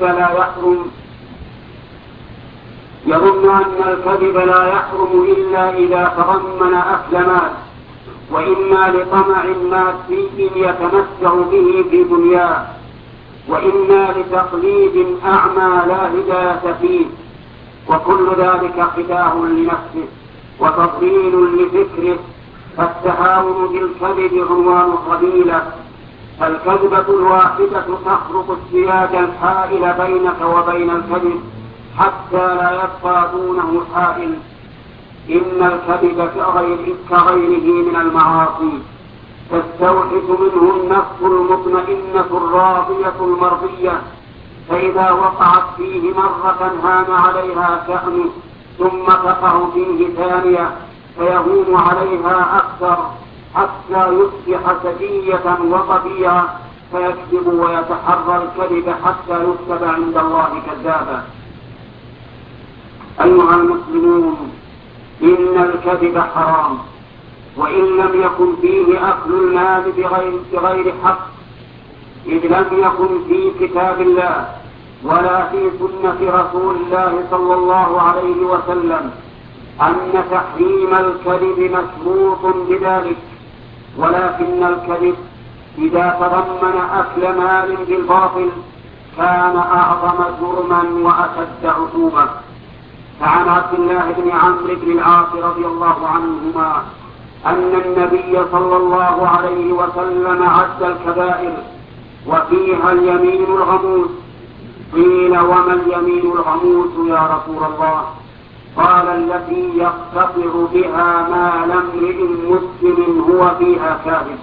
لا يحرم إلا إذا تضمن أكل مال، وإما لطمع مادي يتمتع به في دنياه، وإما لتقليد أعمى لا هداية فيه، وكل ذلك خداع لنفسه وتضليل لفكره. فالتهاون بالكذب عنوان الرذيلة، فالكذبة الواحدة تخرق السياج الحائل بينك وبين الكذب حتى لا يبقى دونه حائل. إن الكذب كغيره من المعاصي تستوحش منه النفس المطمئنة الراضية المرضية، فإذا وقعت فيه مرة هان عليها شأنه، ثم تقع فيه ثانية فيهون عليها أكثر حتى يصبح سجية وطبيعة فيكذب ويتحرى الكذب حتى يكتب عند الله كذابا. أيها المسلمون، إن الكذب حرام، وإن لم يكن فيه أكل المال بغير حق، إذ لم يكن في كتاب الله ولا في سنة رسول الله صلى الله عليه وسلم أن تحريم الكذب مشروط بذلك، ولكن الكذب إذا تضمن أكل مال بالباطل كان أعظم جرما وأشد عقوبة. فعن عبد الله بن عمرو بن العاص رضي الله عنهما أن النبي صلى الله عليه وسلم عد الكبائر وفيها اليمين الغموس. قيل: وما اليمين الغموس يا رسول الله؟ قال: التي يقتطع بها مال امرئ مسلم هو فيها كاذب.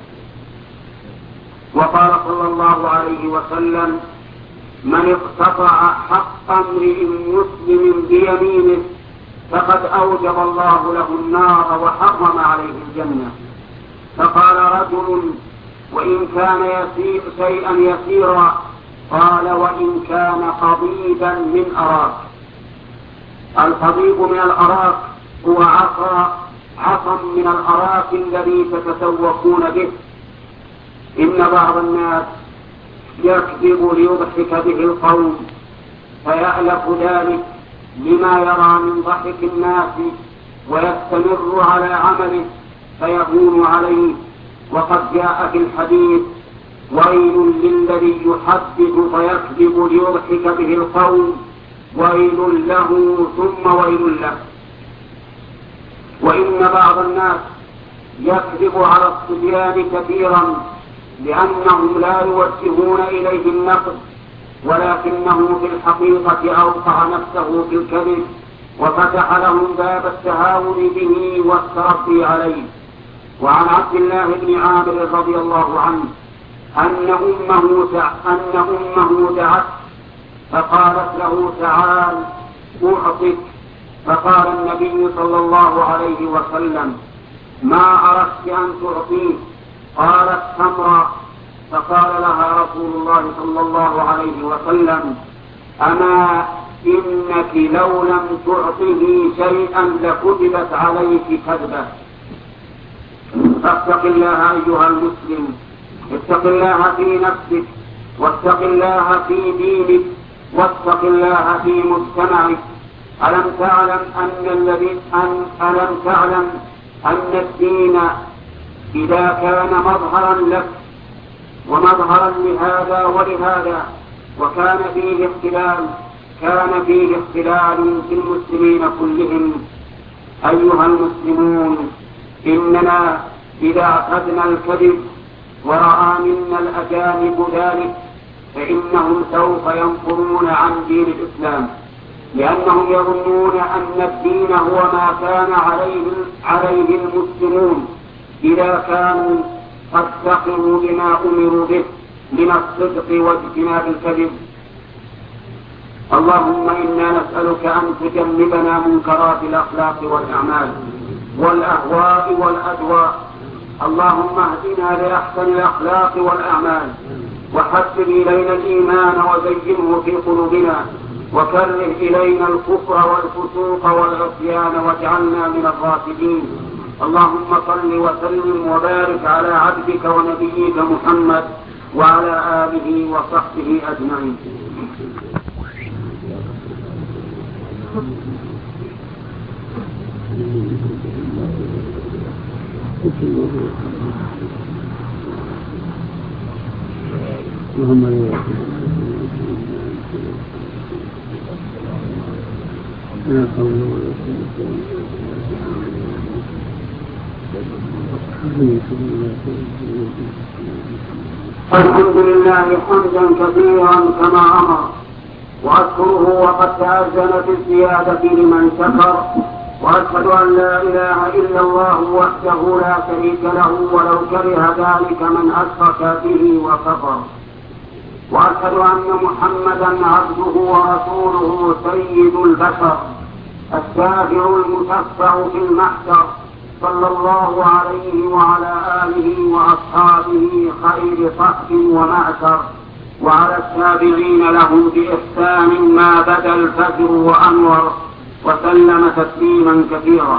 وقال صلى الله عليه وسلم: من اقتطع حق امرئ مسلم بيمينه فقد أوجب الله له النار وحرم عليه الجنة. فقال رجل: وإن كان شيئا يسيرا؟ قال: وإن كان قضيبا من أراك. القضيب من الأراك هو عصا من الأراك الذي تتسوقون به. إن بعض الناس يكذب ليضحك به القوم فيألف ذلك لما يرى من ضحك الناس ويستمر على عمله فيهون عليه. وقد جاء في الحديث: ويل للذي يحدث فيكذب ليضحك به القوم، ويل له ثم ويل له. وإن بعض الناس يكذب على الصبيان كثيرا لأنهم لا يوجهون إليه النقد، ولكنه في الحقيقة أوقع نفسه في الكذب وفتح لهم باب التهاون به والتربي عليه. وعن عبد الله بن عامر رضي الله عنه أن أمه دعت فقالت له: تعال أعطك. فقال النبي صلى الله عليه وسلم: ما أردت أن تعطيه؟ قالت: تمرا. فقال لها رسول الله صلى الله عليه وسلم: أما إنك لو لم تعطه شيئا لكتبت عليك كذبة. فاتق الله أيها المسلم، اتق الله في نفسك، واتق الله في دينك، واتق الله في مجتمعك. ألم تعلم أن الدين إذا كان مظهرا لك ومظهرا لهذا ولهذا وكان فيه اختلال كان فيه اختلال في المسلمين كلهم. أيها المسلمون، إننا إذا اعتدنا الكذب ورأى منا الأجانب ذلك فإنهم سوف ينفرون عن دين الإسلام، لأنهم يظنون أن الدين هو ما كان عليه المسلمون إذا كانوا قد سخروا بما أمروا به من الصدق واجتناب الكذب. اللهم إنا نسألك أن تجنبنا منكرات الأخلاق والأعمال والأهواء والأدواء. اللهم اهدنا لأحسن الأخلاق والأعمال، وحبب إلينا الإيمان وزينه في قلوبنا، وكره إلينا الكفر والفسوق والعصيان واجعلنا من الراشدين. اللهم صل وسلم وبارك على عبدك ونبيك محمد وعلى آله وصحبه أجمعين. الحمد لله حمدا كثيرا كما أمر، وأشكره وقد تأذن بالزيادة لمن شكر، وأشهد أن لا إله إلا الله وحده لا شريك له ولو كره ذلك من أشرك به وكفر، وأشهد أن محمدا عبده ورسوله سيد البشر الشافع المشفع في المحشر، صلى الله عليه وعلى آله وأصحابه خير صحب ومعشر، وعلى التابعين له بإحسان ما بدا الفجر وأنور، وسلم تسليما كثيرا.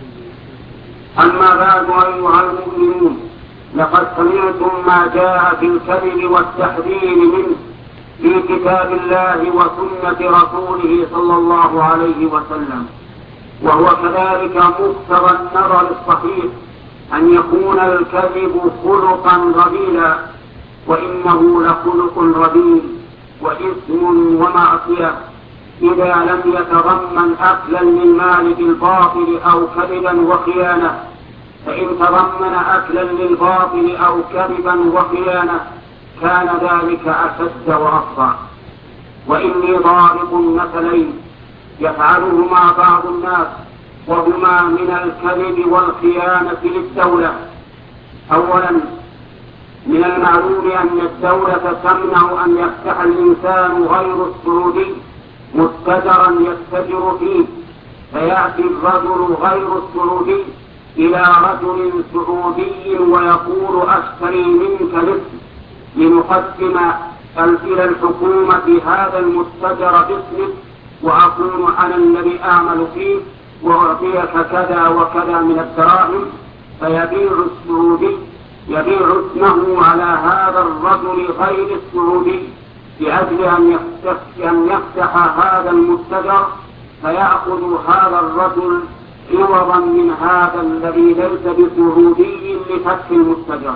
أما بعد أيها المؤمنون، لقد سمعتم ما جاء في الكذب والتحذير منه في كتاب الله وسنة رسوله صلى الله عليه وسلم، وهو كذلك مقتضى النظر الصحيح أن يكون الكذب خلقا رذيلا، وإنه لخلق رذيل وإثم ومعصية إذا لم يتضمن أكلا للمال بالباطل أو كذبا وخيانة. فإن تضمن أكلا للباطل أو كذبا وخيانة كان ذلك أشد وأفظع. وإني ضارب مثلين يفعلهما بعض الناس، وهما من الكذب والخيانة للدولة. أولا، من المعلوم أن الدولة تمنع أن يفتح الإنسان غير السعودي متجرا يتجر فيه، فيأتي الرجل غير السعودي إلى رجل سعودي ويقول أشتري منك لبس لنقدم إلى الحكومة هذا المتجر باسمك، وأكون أنا الذي أعمل فيه وأعطيك كذا وكذا من الدراهم. فيبيع السعودي يبيع اسمه على هذا الرجل غير السعودي لأجل أن يفتح هذا المتجر، فيأخذ هذا الرجل عوضا من هذا الذي ليس بسعودي لفتح المتجر.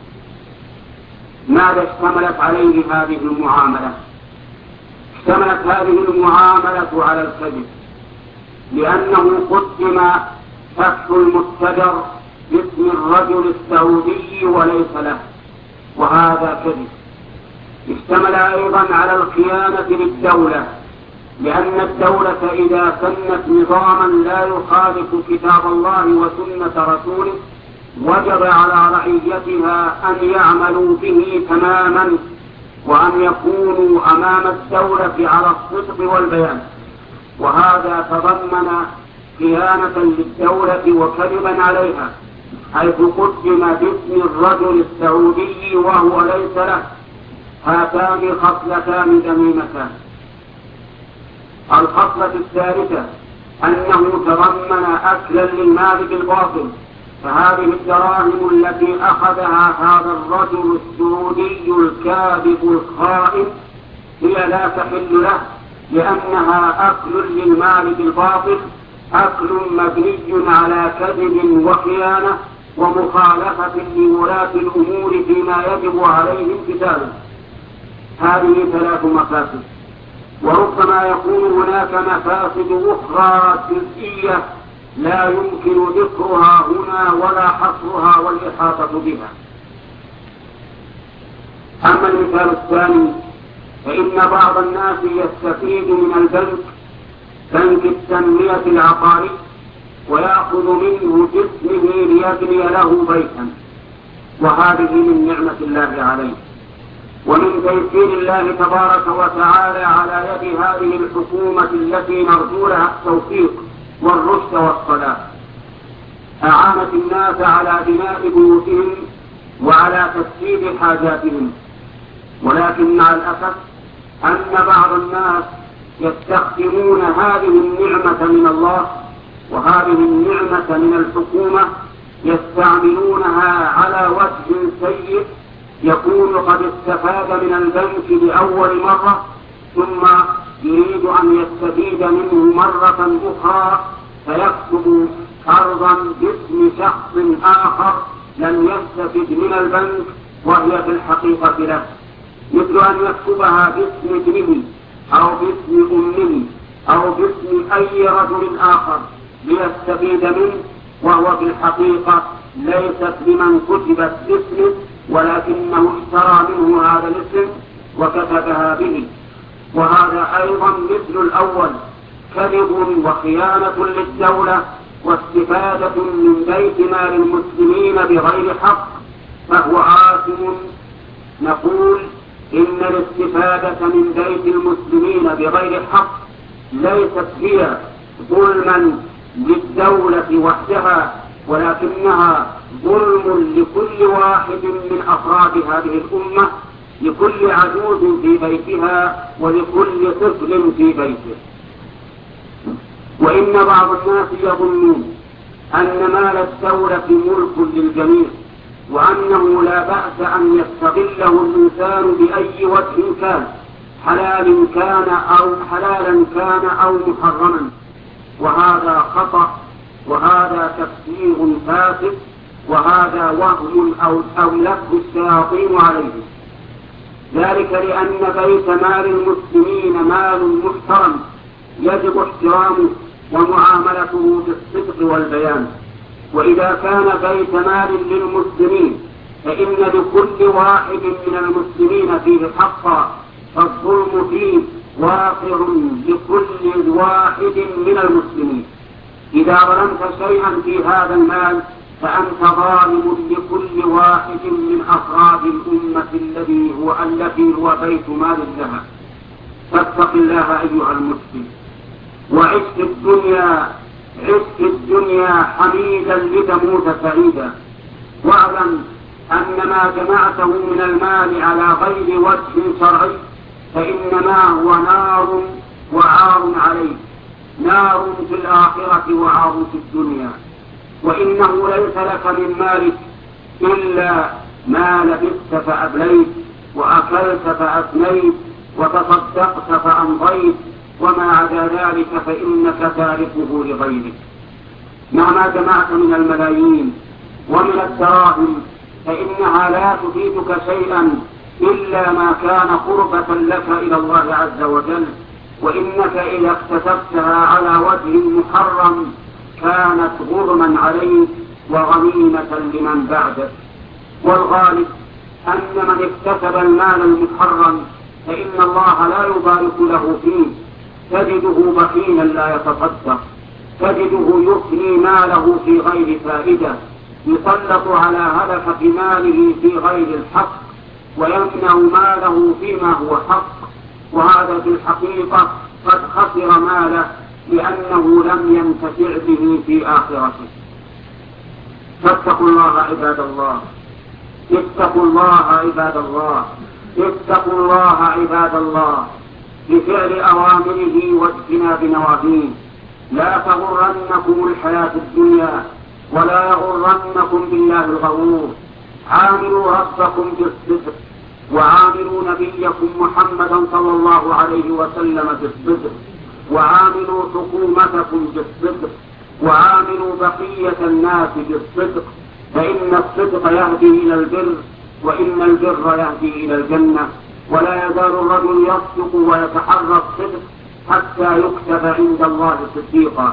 ماذا اشتملت عليه هذه المعاملة؟ اشتملت هذه المعاملة على الكذب، لأنه قدم فتح المتجر باسم الرجل السعودي وليس له، وهذا كذب. اشتمل أيضا على الخيانة للدولة، لأن الدولة إذا سنت نظاما لا يخالف كتاب الله وسنة رسوله وجب على رعيتها أن يعملوا به تماما، وأن يكونوا أمام الدولة على الصدق والبيان. وهذا تضمن خيانة للدولة وكذبا عليها، حيث قدم باسم الرجل السعودي وهو ليس له. هاتان خصلتان ذميمتان. الخصلة الثالثة أنه تضمن أكلا للمال بالباطل، فهذه الدراهم التي أخذها هذا الرجل السعودي الكاذب الخائن هي لا تحل له، لأنها أكل للمال بالباطل، أكل مبني على كذب وخيانة ومخالفة لولاة الأمور فيما يجب عليهم امتثاله. هذه ثلاث مفاسد، وربما يكون هناك مفاسد أخرى جزئية لا يمكن ذكرها هنا ولا حصرها والإحاطة بها. أما المثال الثاني، فإن بعض الناس يستفيد من البنك بنك التنمية العقاري ويأخذ منه باسمه ليبني له بيتا، وهذه من نعمة الله عليه ومن تيسير الله تبارك وتعالى على يد هذه الحكومة التي نرجو لها التوفيق والرشد والصلاح. أعانت الناس على بناء بيوتهم وعلى تسديد حاجاتهم، ولكن مع الأسف أن بعض الناس يستخدمون هذه النعمة من الله وهذه النعمة من الحكومة يستعملونها على وجه سيء، يكون قد استفاد من البنك لأول مرة ثم يريد أن يستفيد منه مرة أخرى فيكتب قرضا باسم شخص آخر لم يستفد من البنك وهي في الحقيقة له، مثل أن يكتبها باسم ابنه أو باسم أمه أو باسم أي رجل آخر ليستفيد منه، وهو في الحقيقة ليست لمن كتبت باسمه ولكنه اشترى منه هذا الاسم وكتبها به. وهذا أيضا مثل الأول كذب وخيانة للدولة واستفادة من بيت مال المسلمين بغير حق، فهو آثم. نقول إن الاستفادة من بيت المسلمين بغير حق ليست هي ظلما للدولة وحدها، ولكنها ظلم لكل واحد من أفراد هذه الأمة، لكل عجوز في بيتها ولكل طفل في بيته. وإن بعض الناس يظنون أن مال الدولة ملك للجميع، وأنه لا بأس أن يستغله الإنسان بأي وجه كان، حلالا كان أو محرما، وهذا خطأ، وهذا تفسير فاسد، وهذا وهم أولته الشياطين عليه. ذلك لأن بيت مال المسلمين مال محترم يجب احترامه ومعاملته بالصدق والبيان، وإذا كان بيت مال للمسلمين فإن لكل واحد من المسلمين فيه حقا، فالظلم فيه واقع لكل واحد من المسلمين. إذا ظلمت شيئا في هذا المال فأنت ظالم لكل واحد من أفراد الأمة التي هو بيت مال لها. فاتق الله أيها المسلم، وعش في الدنيا حميدا لتموت سعيدا، واعلم أن ما جمعته من المال على غير وجه شرعي فإنما هو نار وعار عليك، نار في الآخرة وعار في الدنيا. وإنه ليس لك من مالك إلا ما لبست فأبليت، وأكلت فأفنيت، وتصدقت فأمضيت، وما عدا ذلك فإنك تاركه لغيرك. مهما جمعت من الملايين ومن الدراهم فإنها لا تفيدك شيئا إلا ما كان قربة لك إلى الله عز وجل، وإنك إذا اكتسبتها على وجه محرم كانت غرما عليك وغنيمة لمن بعدك. والغالب أن من اكتسب المال المحرم فإن الله لا يبارك له فيه، تجده بخيلا لا يتصدق، تجده يفني ماله في غير فائدة، يسلط على هلكة ماله في غير الحق، ويمنع ماله فيما هو حق، وهذا في الحقيقة قد خسر ماله لأنه لم ينتفع به في آخرته. فاتقوا الله عباد الله، اتقوا الله عباد الله، اتقوا الله عباد الله بفعل أوامره واجتناب نواهيه. لا تغرنكم الحياة الدنيا ولا يغرنكم بالله الغرور. عاملوا ربكم بالصدق، وعاملوا نبيكم محمدا صلى الله عليه وسلم بالصدق، وعاملوا حكومتكم بالصدق، وعاملوا بقية الناس بالصدق، فإن الصدق يهدي إلى البر، وإن البر يهدي إلى الجنة. ولا يزال الرجل يصدق ويتحرى الصدق حتى يكتب عند الله صديقا.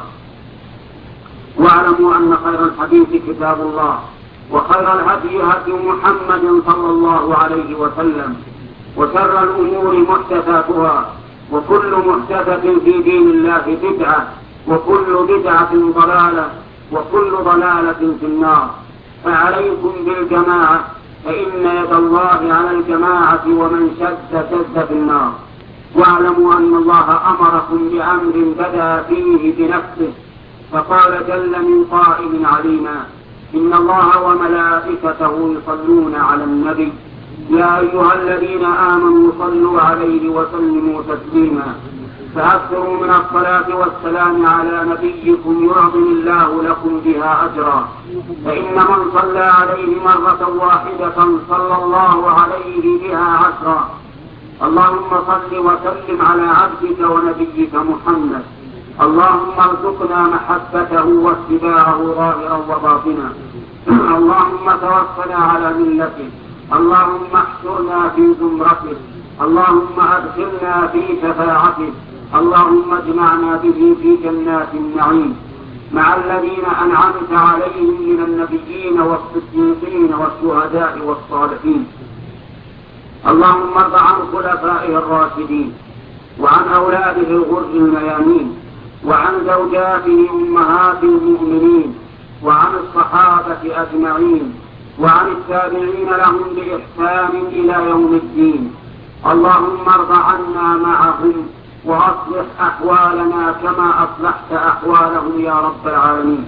واعلموا أن خير الحديث كتاب الله، وخير الهدي هدي محمد صلى الله عليه وسلم، وشر الأمور محدثاتها، وكل محدثة في دين الله بدعة، وكل بدعة ضلالة، وكل ضلالة في النار. فعليكم بالجماعة، فإن يد الله على الجماعة، ومن شد في النار. واعلموا أن الله أمركم بأمر بدأ فيه بنفسه، فقال جل من قائل عليما: إن الله وملائكته يصلون على النبي يا أيها الذين آمنوا صلوا عليه وسلموا تسليما. فأكثروا من الصلاة والسلام على نبيكم يعظم الله لكم بها أجرا، فإن من صلى عليه مرة واحدة صلى الله عليه بها عشرا. اللهم صل وسلم على عبدك ونبيك محمد. اللهم ارزقنا محبته واتباعه ظاهرا وباطنا. اللهم توفنا على ملته. اللهم احشرنا في زمرته. اللهم ادخلنا في شفاعته. اللهم اجمعنا به في جنات النعيم مع الذين أنعمت عليهم من النبيين والصديقين والشهداء والصالحين. اللهم ارض عن خلفائه الراشدين، وعن أولاده الغر الميامين، وعن زوجاته أمهات المؤمنين، وعن الصحابة أجمعين، وعن التابعين لهم بإحسان إلى يوم الدين. اللهم ارض عنا معهم، وأصلح أحوالنا كما أصلحت أحوالهم يا رب العالمين.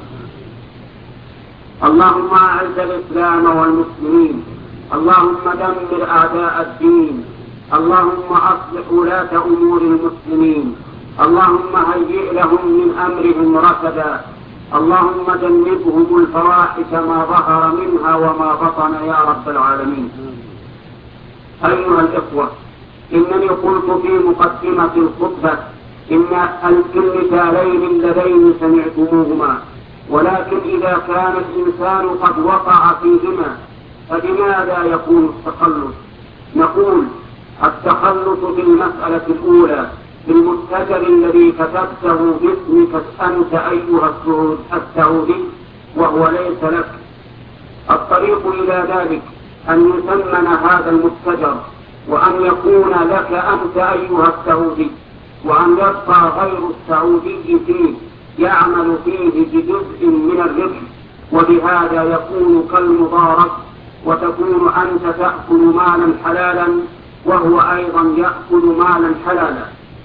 اللهم أعز الإسلام والمسلمين. اللهم دمر أعداء الدين. اللهم أصلح ولاة أمور المسلمين. اللهم هيئ لهم من أمرهم رشدا. اللهم جنبهم الفواحش ما ظهر منها وما بطن يا رب العالمين. أيها الإخوة، إنني قلت في مقدمة الخطبة إن المثالين اللذين سمعتموهما، ولكن إذا كان الإنسان قد وقع فيهما فبماذا يكون التخلص؟ نقول: التخلص في المسألة الأولى في المستجر الذي كتبته باسمك أنت أيها السعودي وهو ليس لك. الطريق إلى ذلك أن يثمن هذا المستجر، وأن يكون لك أنت أيها السعودي، وأن يبقى غير السعودي فيه يعمل فيه بجزء من الربح، وبهذا يكون كالمضارب، وتكون أنت تأكل مالا حلالا وهو أيضا يأكل مالا حلالا.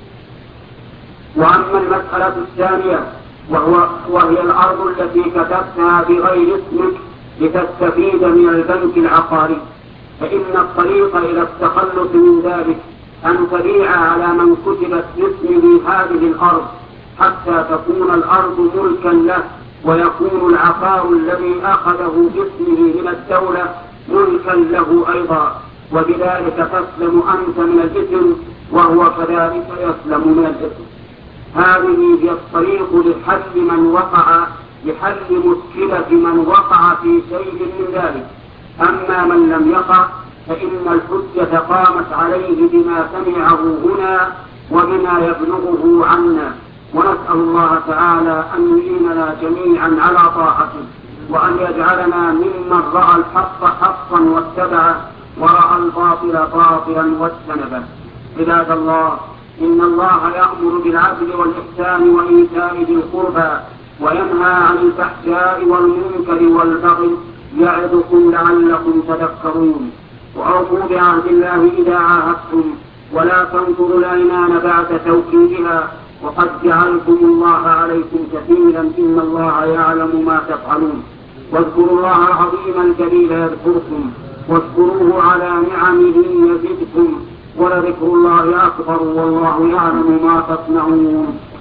وأما المسألة الثانية وهي الأرض التي كتبتها بغير اسمك لتستفيد من البنك العقاري، فإن الطريق إلى التخلص من ذلك أن تبيع على من كتبت باسمه هذه الأرض حتى تكون الأرض ملكا له، ويكون العقار الذي أخذه باسمه من الدولة ملكا له أيضا، وبذلك تسلم أنت من الإثم وهو كذلك يسلم من الإثم. هذه هي الطريق لحل مشكلة من وقع في شيء من ذلك. أما من لم يقع فإن الحجة قامت عليه بما سمعه هنا وبما يبلغه عنا. ونسأل الله تعالى أن يعيننا جميعا على طاعته، وأن يجعلنا ممن رأى الحق حقا واتبعه، ورأى الباطل باطلا واجتنبه. عباد الله، إن الله يأمر بالعدل والإحسان وإيتاء ذي القربى، وينهى عن الفحشاء والمنكر والبغي، يعظكم لعلكم تذكرون. وأوفوا بعهد الله إذا عاهدتم، ولا تنقضوا الأيمان بعد توكيدها، وقد جعلكم الله عليكم كفيلا، إن الله يعلم ما تفعلون. واذكروا الله العظيم الجليل يذكركم، واشكروه على نعمه يزدكم، ولذكر الله أكبر، والله يعلم ما تصنعون.